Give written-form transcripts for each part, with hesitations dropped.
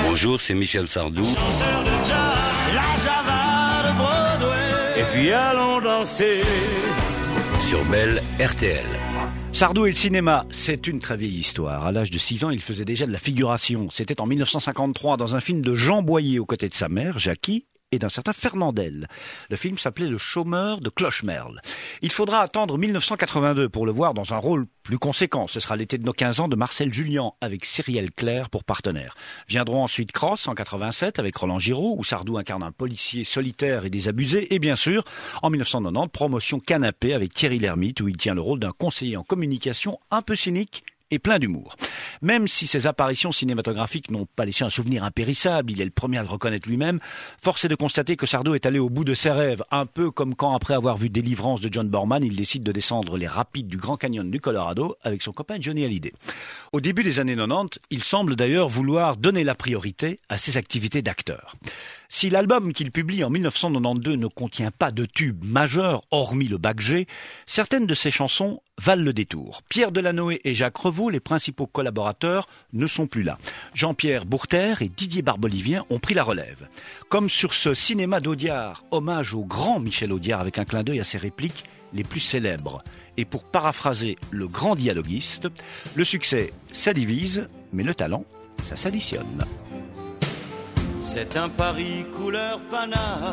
Bonjour, c'est Michel Sardou. Chanteur de jazz, la Java de Broadway. Et puis allons danser Sur Belle RTL. Sardou et le cinéma, c'est une très vieille histoire. À l'âge de 6 ans, il faisait déjà de la figuration. C'était en 1953 dans un film de Jean Boyer aux côtés de sa mère, Jackie, et d'un certain Fernandel. Le film s'appelait Le Chômeur de Clochemerle. Il faudra attendre 1982 pour le voir dans un rôle plus conséquent. Ce sera l'été de nos 15 ans de Marcel Julien avec Cyrielle Claire pour partenaire. Viendront ensuite Cross en 87 avec Roland Giraud où Sardou incarne un policier solitaire et désabusé. Et bien sûr, en 1990, promotion Canapé avec Thierry Lhermitte où il tient le rôle d'un conseiller en communication un peu cynique et plein d'humour. Même si ses apparitions cinématographiques n'ont pas laissé un souvenir impérissable, il est le premier à le reconnaître lui-même, force est de constater que Sardou est allé au bout de ses rêves, un peu comme quand, après avoir vu Délivrance de John Borman, il décide de descendre les rapides du Grand Canyon du Colorado avec son copain Johnny Hallyday. Au début des années 90, il semble d'ailleurs vouloir donner la priorité à ses activités d'acteur. Si l'album qu'il publie en 1992 ne contient pas de tube majeur, hormis le bac G, certaines de ses chansons valent le détour. Pierre Delanoë et Jacques Revaux, les principaux collaborateurs, ne sont plus là. Jean-Pierre Bourter et Didier Barbelivien ont pris la relève. Comme sur ce cinéma d'Audiard, hommage au grand Michel Audiard avec un clin d'œil à ses répliques les plus célèbres. Et pour paraphraser le grand dialoguiste, le succès, ça divise, mais le talent, ça s'additionne. C'est un Paris couleur Paname,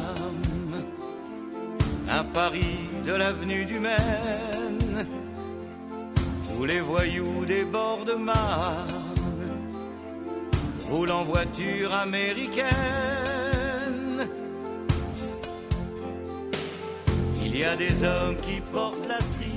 un Paris de l'avenue du Maine, où les voyous des bords de Marne roulent en voiture américaine. Il y a des hommes qui portent la cerise